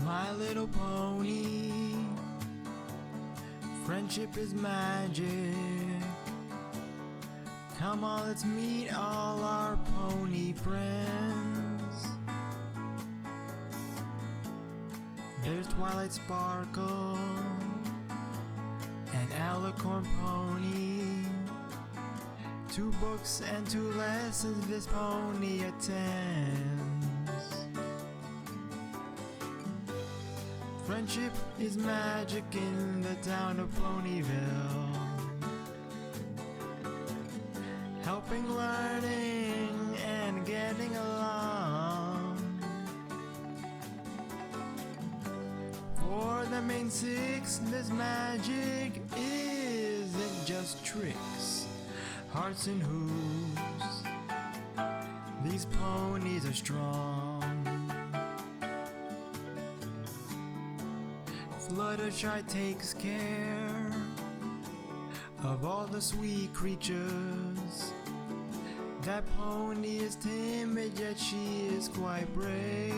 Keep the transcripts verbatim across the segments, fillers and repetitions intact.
My Little Pony. Friendship is magic. Come on, let's meet all our pony friends. There's Twilight Sparkle and Alicorn Pony. Two books and two lessons this pony attends. Friendship is magic in the town of Ponyville. Helping, learning, and getting along. For the main six, this magic isn't just tricks, hearts and hooves. These ponies are strong. Fluttershy takes care of all the sweet creatures. That pony is timid, yet she is quite brave.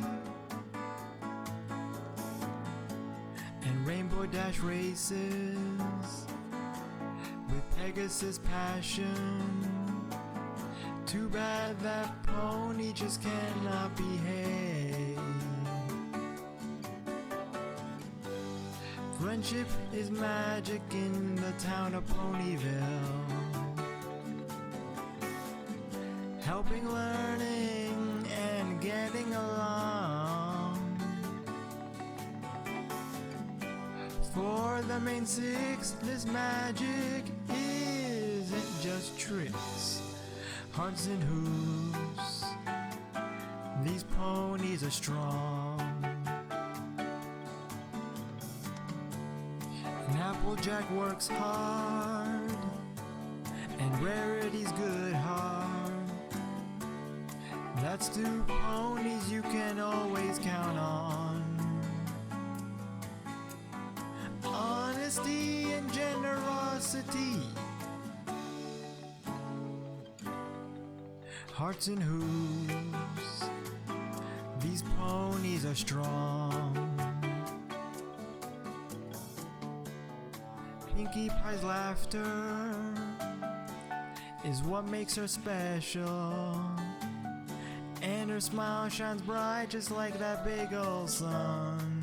And Rainbow Dash races with Pegasus passion. Too bad that pony just cannot behave. Friendship is magic in the town of Ponyville. Helping, learning, and getting along. For the main six, this magic isn't just tricks, hearts and hooves. These ponies are strong. And Applejack works hard, and Rarity's good heart. That's two ponies you can always count on. Honesty and generosity, hearts and hooves. These ponies are strong. Pinkie Pie's laughter is what makes her special. And her smile shines bright just like that big old sun.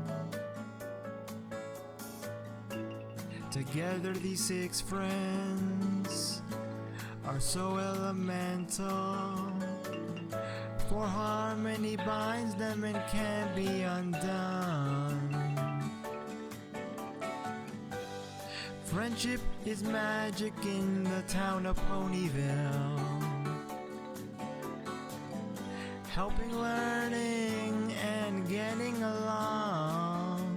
Together these six friends are so elemental. For harmony binds them and can't be undone. Friendship is magic in the town of Ponyville. Helping, learning, and getting along.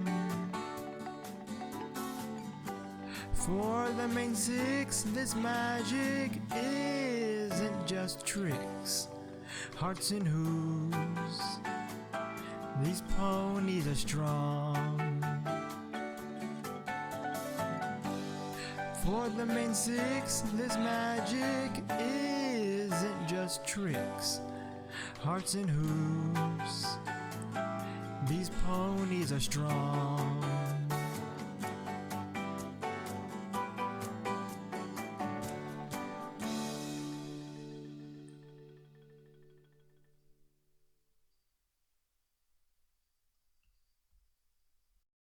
For the main six, this magic isn't just tricks, hearts and hooves. These ponies are strong. For the main six, this magic isn't just tricks, hearts and hooves. These ponies are strong.